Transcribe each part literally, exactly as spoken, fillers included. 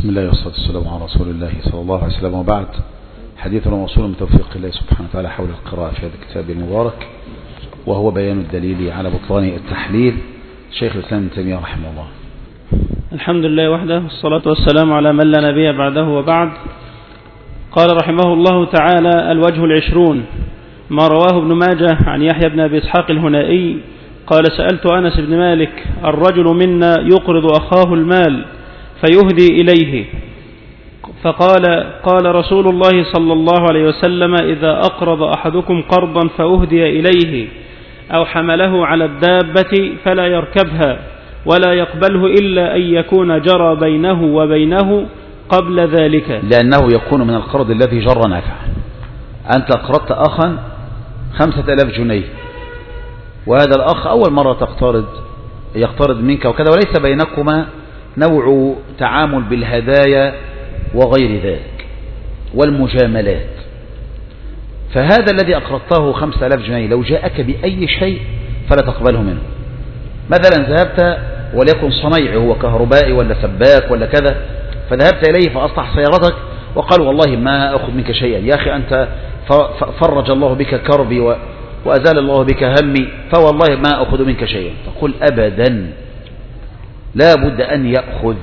بسم الله والصلاة والسلام على رسول الله صلى الله عليه وسلم، وبعد. حديثنا موصول من توفيق الله سبحانه وتعالى حول القراءة في هذا الكتاب المبارك، وهو بيان الدليل على بطلان التحليل. شيخ الإسلام ابن تيمية رحمه الله. الحمد لله وحده، والصلاة والسلام على من لا نبي بعده وبعد. قال رحمه الله تعالى: الوجه العشرون ما رواه ابن ماجه عن يحيى بن أبي إسحاق الهنائي قال: سألت أنس بن مالك: الرجل منا يقرض أخاه المال فيهدي إليه، فقال: قال رسول الله صلى الله عليه وسلم: إذا أقرض أحدكم قرضا فأهدي إليه أو حمله على الدابة فلا يركبها ولا يقبله إلا أن يكون جرى بينه وبينه قبل ذلك، لأنه يكون من القرض الذي جر نفع. أنت أقرضت أخا خمسة آلاف جنيه، وهذا الأخ أول مرة تقترض يقترض منك وكذا، وليس بينكما نوع تعامل بالهدايا وغير ذلك والمجاملات، فهذا الذي أقرضته خمسة آلاف جنيه لو جاءك بأي شيء فلا تقبله منه. مثلا ذهبت وليكن صنيعي، هو كهربائي ولا سباك ولا كذا، فذهبت إليه فأصلح سيارتك وقال: والله ما أخذ منك شيئا يا أخي، أنت فرج الله بك كربي وأزال الله بك همي، فوالله ما أخذ منك شيئا. تقول: أبدا، لا بد أن يأخذ.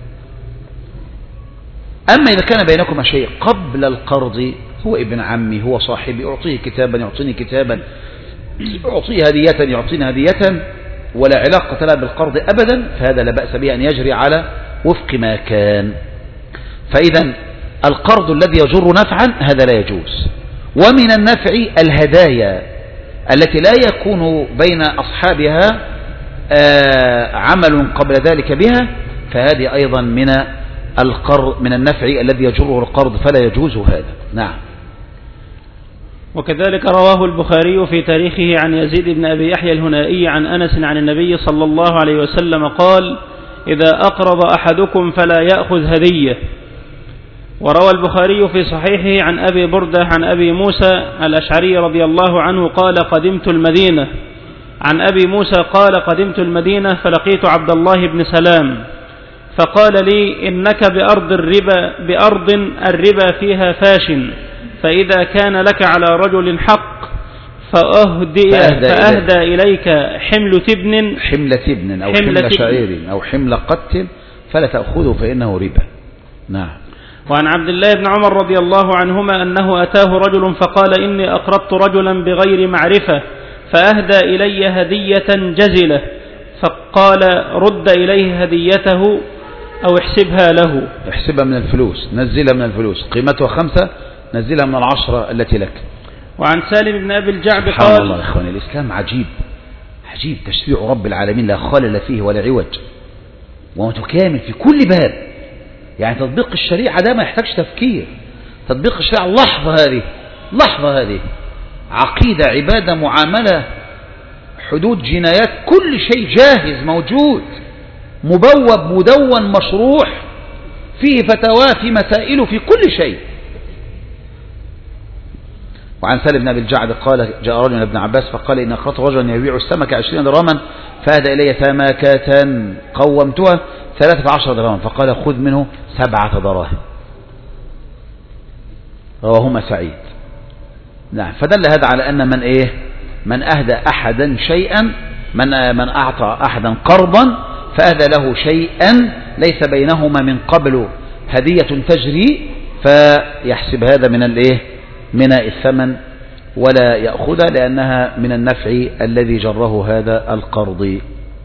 أما إذا كان بينكما شيء قبل القرض، هو ابن عمي، هو صاحبي، أعطيه كتابا يعطيني كتابا، أعطيه هدية يعطيني هدية، ولا علاقة لا بالقرض أبدا، فهذا لا بأس به أن يجري على وفق ما كان. فإذا القرض الذي يجر نفعا هذا لا يجوز. ومن النفع الهدايا التي لا يكون بين أصحابها عمل قبل ذلك بها، فهذه أيضا من القرض من النفع الذي يجره القرض، فلا يجوز هذا. نعم. وكذلك رواه البخاري في تاريخه عن يزيد بن أبي يحيى الهنائي عن أنس عن النبي صلى الله عليه وسلم قال: إذا أقرض أحدكم فلا يأخذ هدية. وروى البخاري في صحيحه عن أبي بردة عن أبي موسى الأشعري رضي الله عنه قال: قدمت المدينة. عن أبي موسى قال: قدمت المدينة فلقيت عبد الله بن سلام فقال لي: إنك بأرض الربا بأرض الربا فيها فاش، فإذا كان لك على رجل حق فأهدي فأهدى, فأهدى إليك حمل تبن حمل تبن أو حمل, حمل شعير أو حمل قت فلا تأخذه فإنه ربا. نعم. وعن عبد الله بن عمر رضي الله عنهما أنه أتاه رجل فقال: إني أقرضت رجلا بغير معرفة فأهدى إلي هدية جزلة، فقال: رد إليه هديته أو احسبها له. احسبها من الفلوس، نزلها من الفلوس، قيمتها خمسة، نزلها من العشرة التي لك. وعن سالم بن أبي الجعد قال: سبحان الله يا إخواني، الإسلام عجيب عجيب، تشريع رب العالمين لا خلل فيه ولا عوج، ومتكامل في كل باب. يعني تطبيق الشريعة ده ما يحتاجش تفكير، تطبيق الشريعة اللحظة هذه اللحظة هذه عقيدة، عبادة، معاملة، حدود، جنايات، كل شيء جاهز موجود، مبوب، مدون، مشروح، فيه فتاوى، في مسائل، في كل شيء. وعن سالم بن أبي الجعد قال: جاء رجل من ابن عباس فقال: إن أقرضت رجلا يبيع السمك عشرين درهما فأهدى إلي سمكة قومتها ثلاثة عشر درهما، فقال: خذ منه سبعة دراهم. رواهما سعيد. نعم. فدل هذا على أن من إيه من أهدى أحدا شيئا، من من أعطى أحدا قرضا فأهدى له شيئا ليس بينهما من قبل هدية تجري، فيحسب هذا من الإيه من الثمن ولا يأخذها، لأنها من النفع الذي جره هذا القرض.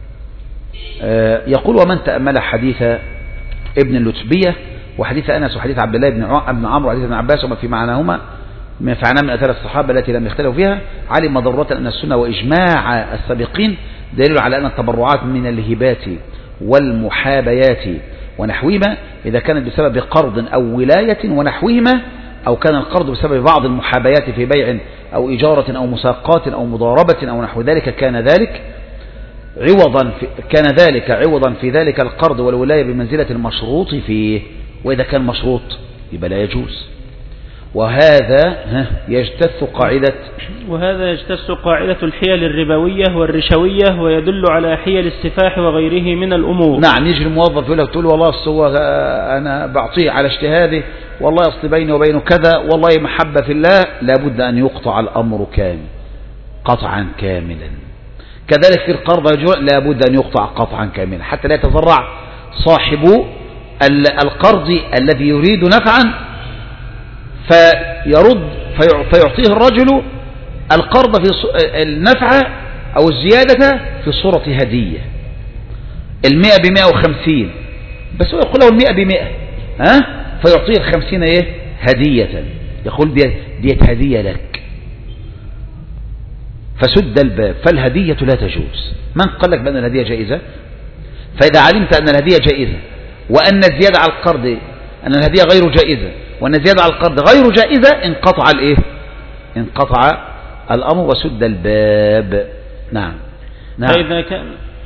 يقول: ومن تأمل حديث ابن اللتبية وحديث أنس وحديث عبد الله بن عمرو وحديث ابن عباس وما في معناهما من فعنا من أثار الصحابة التي لم يختلفوا فيها، علم ضرورة أن السنة وإجماع السابقين دليل على أن التبرعات من الهبات والمحابيات ونحوهما إذا كانت بسبب قرض أو ولاية ونحوهما، أو كان القرض بسبب بعض المحابيات في بيع أو إجارة أو مساقات أو مضاربة أو نحو ذلك، كان ذلك عوضا في كان ذلك عوضا في ذلك القرض والولاية بمنزلة المشروط فيه. وإذا كان مشروط يبقى لا يجوز. وهذا يجتث قاعدة وهذا يجتث قاعدة الحيل الربوية والرشوية، ويدل على حيل السفاح وغيره من الأمور. نعم، يجي الموظف يقول لك تقول والله أصل أنا بعطيه على اجتهادي، والله أصل بيني وبينه كذا، والله محبة في الله، لابد أن يقطع الأمر كامل قطعا كاملا. كذلك في القرض لابد أن يقطع قطعا كاملا حتى لا يتضرع صاحب القرض الذي يريد نفعا فيرد فيعطيه الرجل القرض في النفع أو الزيادة في صورة هدية، المئة بمئة وخمسين، بس هو يقول له المئة بمئة، ها؟ فيعطيه الخمسين ايه هدية، يقول ديت هدية لك، فسد الباب. فالهدية لا تجوز. من قال لك بأن الهدية جائزة؟ فإذا علمت أن الهدية جائزة وأن الزيادة على القرض أن الهدية غير جائزة وأن الزيادة على القرض غير جائزة، انقطع الايه انقطع الأمر وسد الباب. نعم نعم. فإذا كان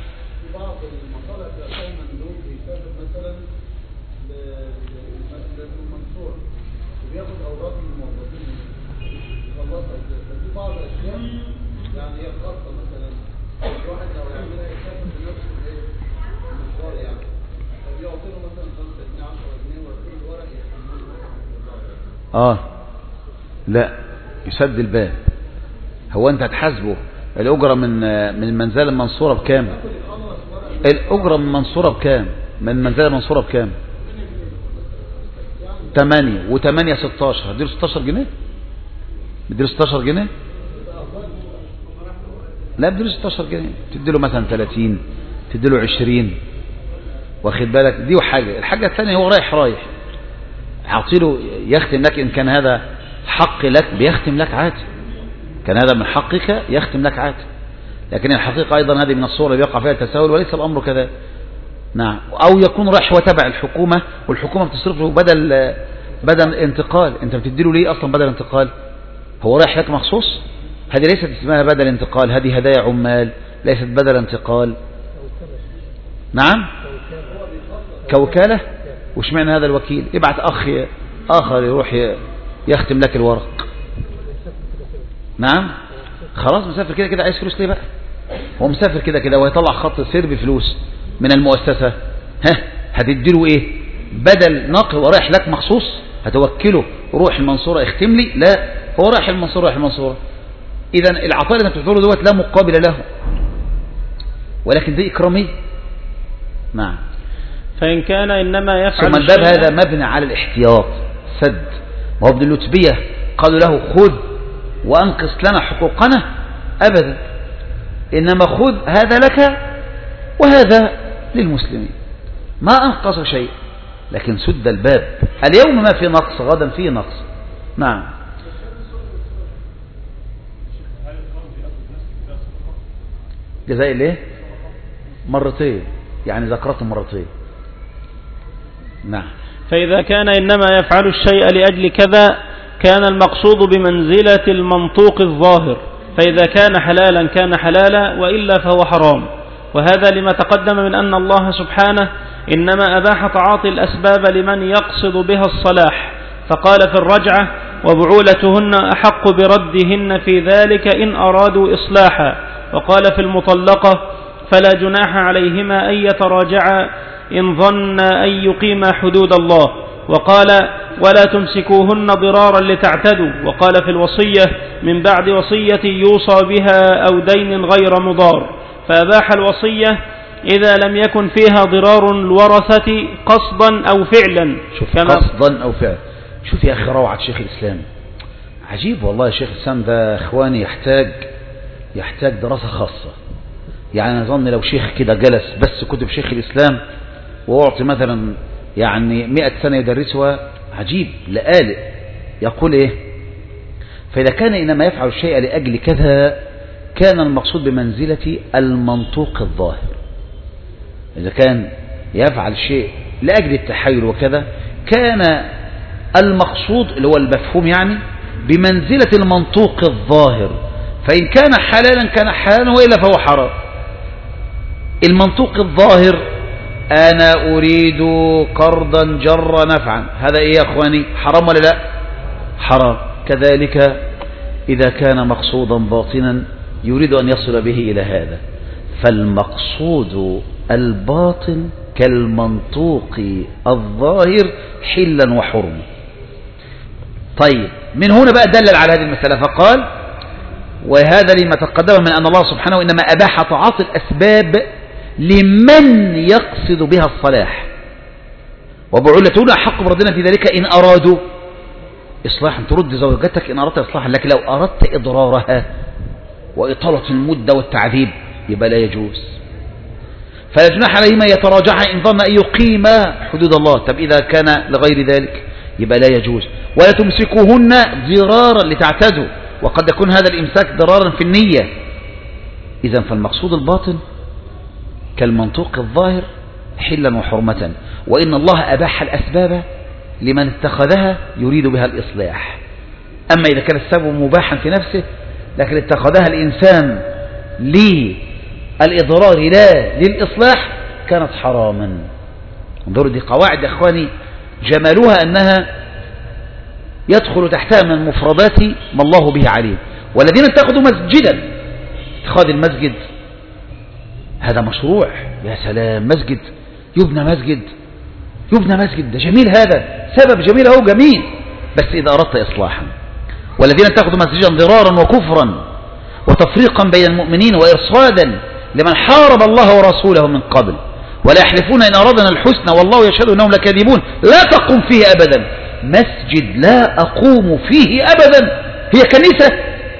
اه لا يسد الباب. هو انت هتحاسبه الاجره من من المنزله المنصوره بكام؟ الاجره من المنصوره بكام؟ من المنزله المنصوره بكام؟ ثمانية وثمانية ستاشر، هديله ستاشر جنيه؟ بديله ستاشر جنيه؟ لا بديله ستاشر جنيه، تديله مثلا ثلاثين، تديله عشرين، واخد بالك؟ دي وحاجه. الحاجه الثانيه هو رايح رايح اعطيله يختم لك، ان كان هذا حق لك بيختم لك عادي، كان هذا من حقك يختم لك عادي، لكن الحقيقة ايضا هذه من الصور اللي يقع فيها التساهل وليس الامر كذا. نعم. او يكون رايح وتبع الحكومة والحكومة بتصرف له بدل بدل انتقال، انت بتديله ليه اصلا بدل انتقال؟ هو رايح لك مخصوص؟ هذه ليست اسمها بدل انتقال، هذه هدايا عمال ليست بدل انتقال. نعم كوكالة. وش معنى هذا الوكيل؟ ابعت اخ اخر يروح يختم لك الورق. نعم خلاص مسافر كده كده، عايز فلوس ليه بقى؟ هو مسافر كده كده ويطلع خط سير بفلوس من المؤسسة، ها هتديله ايه؟ بدل نقل ورايح لك مخصوص؟ هتوكله روح المنصورة اختم لي؟ لا، هو رايح المنصورة رايح المنصورة. اذا العطاء اللي انت بتقوله دوت لا مقابل له، ولكن دي اكرامية. نعم. فإن كان إنما يفعل ثم الباب هذا مبني على الاحتياط سد. ما هو ابن اللتبية قالوا له خذ وأنقص لنا حقوقنا؟ أبدا، إنما خذ هذا لك وهذا للمسلمين، ما أنقص شيء، لكن سد الباب. اليوم ما في نقص، غدا فيه نقص. نعم. جزائي ليه؟ مرتين، يعني ذكرت مرتين. نعم. فإذا كان إنما يفعل الشيء لأجل كذا كان المقصود بمنزلة المنطوق الظاهر، فإذا كان حلالا كان حلالا وإلا فهو حرام. وهذا لما تقدم من أن الله سبحانه إنما أباح تعاطي الأسباب لمن يقصد بها الصلاح، فقال في الرجعة وبعولتهن أحق بردهن في ذلك إن أرادوا إصلاحا، وقال في المطلقة فلا جناح عليهما أن يتراجعا إن ظن أن يقيما حدود الله، وقال ولا تمسكوهن ضرارا لتعتدوا، وقال في الوصية من بعد وصية يوصى بها أو دين غير مضار، فأباح الوصية إذا لم يكن فيها ضرار الورثة قصدا أو فعلا. شوف كما قصدا أو فعلا. شوف يا أخي روعة شيخ الإسلام، عجيب والله. شيخ الإسلام ده إخواني يحتاج يحتاج دراسة خاصة. يعني أنا أظن لو شيخ كده جلس بس كتب شيخ الإسلام وأعطي مثلا يعني مئة سنة يدرسها، عجيب لآلئ. يقول إيه؟ فإذا كان إنما يفعل الشيء لأجل كذا كان المقصود بمنزلة المنطوق الظاهر. إذا كان يفعل شيء لأجل التحايل وكذا كان المقصود اللي هو المفهوم يعني بمنزلة المنطوق الظاهر، فإن كان حلالا كان حلالا وإلا فهو حرام. المنطوق الظاهر أنا أريد قرضا جر نفعا، هذا إيه يا أخواني؟ حرام ولا لا؟ حرام. كذلك إذا كان مقصودا باطنا يريد أن يصل به إلى هذا، فالمقصود الباطن كالمنطوق الظاهر حلا وحرم. طيب من هنا بقى دلل على هذه المسألة فقال: وهذا لما تقدم من أن الله سبحانه إنما أباح تعاطي الأسباب لمن يقصد بها الصلاح، وبعولتون أحق بربنا في ذلك إن أرادوا إصلاحا. ترد زوجتك إن أردت إصلاحا، لكن لو أردت إضرارها وإطالة المدة والتعذيب يبقى لا يجوز. فلا جناح عليهما يتراجعا إن ظن أن يقيم حدود الله. طب إذا كان لغير ذلك يبقى لا يجوز. ولا تمسكوهن ضرارا لتعتزوا، وقد يكون هذا الإمساك ضرارا في النية. إذن فالمقصود الباطن كالمنطوق الظاهر حلا وحرمة، وإن الله أباح الأسباب لمن اتخذها يريد بها الإصلاح. أما إذا كان السبب مباحا في نفسه لكن اتخذها الإنسان للإضرار لا للإصلاح كانت حراما. انظروا دي قواعد يا أخواني جمالها أنها يدخل تحتها من المفردات ما الله به عليم. والذين اتخذوا مسجدا، اتخاذ المسجد هذا مشروع. يا سلام، مسجد يبنى مسجد يبنى مسجد ده جميل، هذا سبب جميل أو جميل، بس إذا أردت إصلاحا. والذين اتخذوا مسجدا ضرارا وكفرا وتفريقا بين المؤمنين وإرصادا لمن حارب الله ورسوله من قبل، ولا يحلفون إن أردنا الحسنى والله يشهد أنهم لكاذبون. لا تقوم فيه أبدا. مسجد لا أقوم فيه أبدا، هي كنيسة،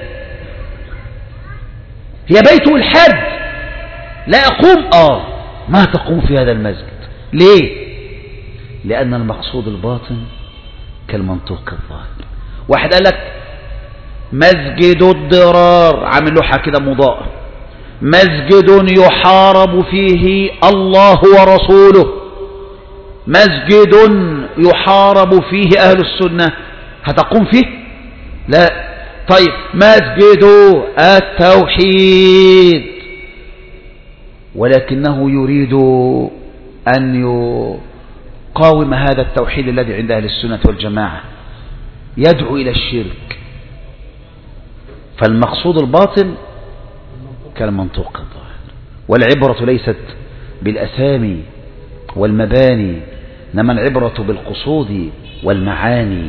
هي بيت الحج، لا أقوم آه ما تقوم في هذا المسجد. ليه؟ لأن المقصود الباطن كالمنطوق الظاهر. واحد قال لك مسجد الضرار، عامل لوحة كده مضاءة، مسجد يحارب فيه الله ورسوله، مسجد يحارب فيه أهل السنة، هتقوم فيه؟ لا. طيب مسجد التوحيد، ولكنه يريد أن يقاوم هذا التوحيد الذي عند أهل السنة والجماعة، يدعو إلى الشرك. فالمقصود الباطن كالمنطوق الظاهر. والعبرة ليست بالأسامي والمباني، إنما العبرة بالقصود والمعاني.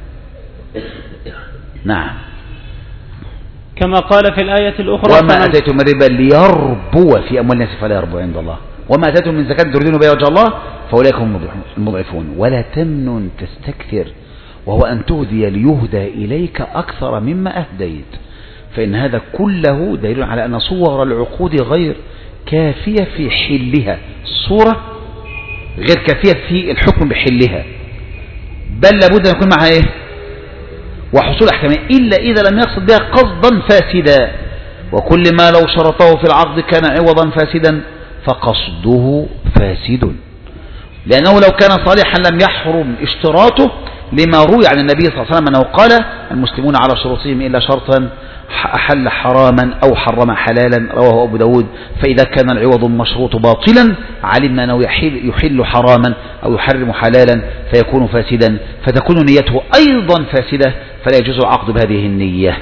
نعم. كما قال في الآية الأخرى: وما أتيتم من ربا ليربو في أموال الناس فلا يربو عند الله، وما أتيتم من زكاة تريدون بها وجه الله فأولئك هم المضعفون. ولا تمنن تستكثر وهو أن تهدي ليهدى إليك أكثر مما أهديت، فإن هذا كله دليل على أن صور العقود غير كافية في حلها، الصورة غير كافية في الحكم بحلها، بل لابد أن يكون معها إيه؟ وحصول أحكامه، إلا إذا لم يقصد بها قصدا فاسدا. وكل ما لو شرطه في العقد كان عوضا فاسدا فقصده فاسد، لأنه لو كان صالحا لم يحرم اشتراطه، لما روي عن النبي صلى الله عليه وسلم أنه قال: المسلمون على شروطهم إلا شرطا أحل حراما أو حرم حلالا، رواه أبو داود. فإذا كان العوض المشروط باطلا علمنا أنه يحل, يحل حراما أو يحرم حلالا فيكون فاسدا، فتكون نيته أيضا فاسدة، فلا يجوز العقد بهذه النية،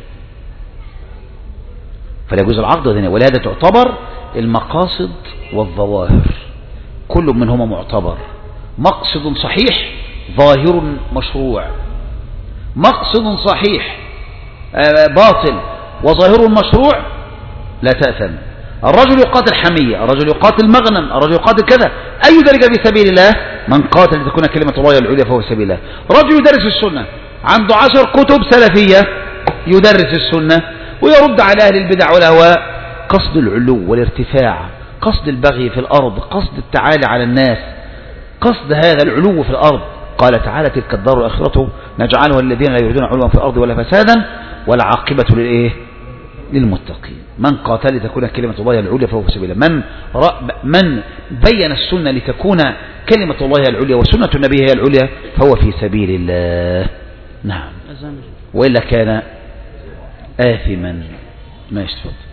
فلا يجوز العقد بهذه النية. ولهذا تعتبر المقاصد والظواهر كل منهما معتبر. مقصد صحيح ظاهر مشروع، مقصد صحيح باطل وظاهر مشروع لا تأثم. الرجل يقاتل حمية، الرجل يقاتل مغنم، الرجل يقاتل كذا، أي ذلك في سبيل الله؟ من قاتل لتكون كلمة الله العليا فهو سبيل الله. رجل يدرس السنة، عنده عشر كتب سلفية يدرس السنة ويرد على أهل البدع والأهواء، قصد العلو والارتفاع، قصد البغي في الأرض، قصد التعالي على الناس، قصد هذا العلو في الأرض. قال تعالى: تلك الدار الآخرة نجعلها للذين لا يريدون علوا في الأرض ولا فسادا والعاقبة للإيه؟ للمتقين. من قاتل لتكون كلمة الله العليا فهو في سبيل الله. من من بين السنة لتكون كلمة الله العليا وسنة النبي هي العليا فهو في سبيل الله. نعم. وإلا كان آثما. ما يستفاد.